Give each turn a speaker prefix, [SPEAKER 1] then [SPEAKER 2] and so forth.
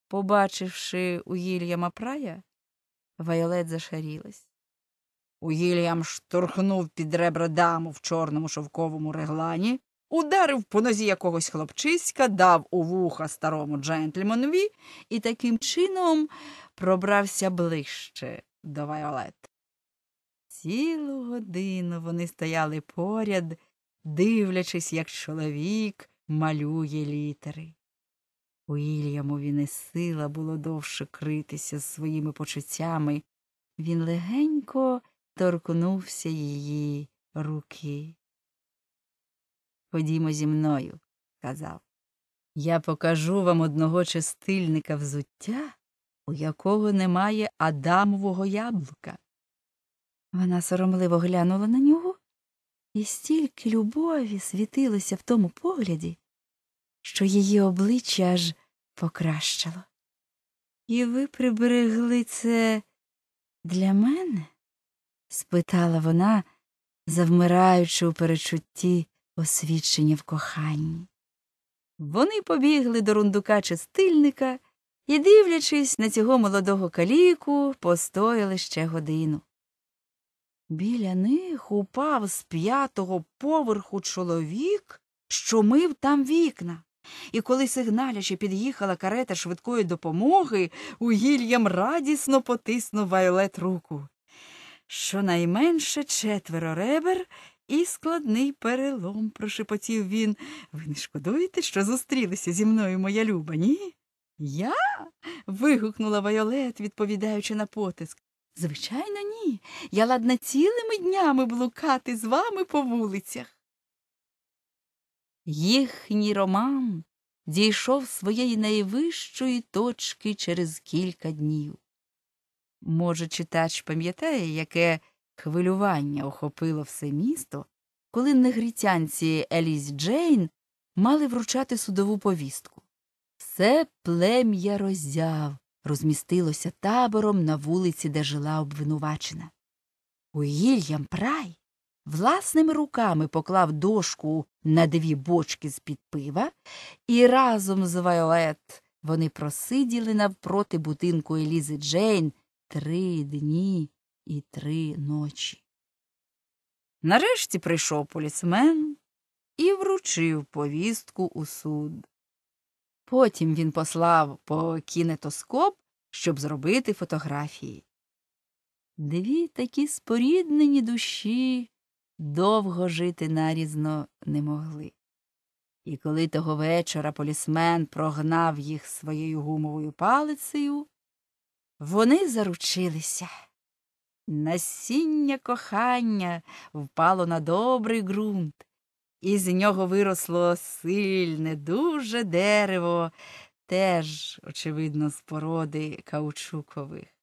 [SPEAKER 1] Побачивши Уільяма Прая, Вайолет зашарілась. Уільям штурхнув під ребра даму в чорному шовковому реглані, ударив по нозі якогось хлопчиська, дав у вуха старому джентльменові і таким чином пробрався ближче до Вайолет. Цілу годину вони стояли поряд, дивлячись, як чоловік малює літери. Уільямові не сила було довше критися з своїми почуттями. Він легенько торкнувся її руки. «Ходімо зі мною», – сказав. «Я покажу вам одного чистильника взуття, у якого немає адамового яблука». Вона соромливо глянула на нього, і стільки любові світилося в тому погляді, що її обличчя аж покращало. «І ви приберегли це для мене?» – спитала вона, завмираючи у перечутті освідчення в коханні. Вони побігли до рундука-чистильника і, дивлячись на цього молодого каліку, постояли ще годину. Біля них упав з 5-го поверху чоловік, що мив там вікна. І коли сигналячи під'їхала карета швидкої допомоги, Уільям радісно потиснув Вайолет руку. «Щонайменше 4 ребер і складний перелом», – прошепотів він. «Ви не шкодуєте, що зустрілися зі мною, моя люба, ні?» «Я?» – вигукнула Вайолет, відповідаючи на потиск. «Звичайно, ні. Я ладна цілими днями блукати з вами по вулицях». Їхній роман дійшов своєї найвищої точки через кілька днів. Може, читач пам'ятає, яке хвилювання охопило все місто, коли негритянці Елізі Джейн мали вручати судову повістку. Все плем'я роззяв розмістилося табором на вулиці, де жила обвинувачена. Уільям Прай власними руками поклав дошку на 2 бочки з-під пива, і разом з Вайолет вони просиділи навпроти будинку Елізи Джейн 3 дні і 3 ночі. Нарешті прийшов полісмен і вручив повістку у суд. Потім він послав по кінетоскоп, щоб зробити фотографії. 2 такі споріднені душі довго жити нарізно не могли. І коли того вечора полісмен прогнав їх своєю гумовою палицею, вони заручилися. Насіння кохання впало на добрий ґрунт, і з нього виросло сильне, дуже дерево, теж, очевидно, з породи каучукових.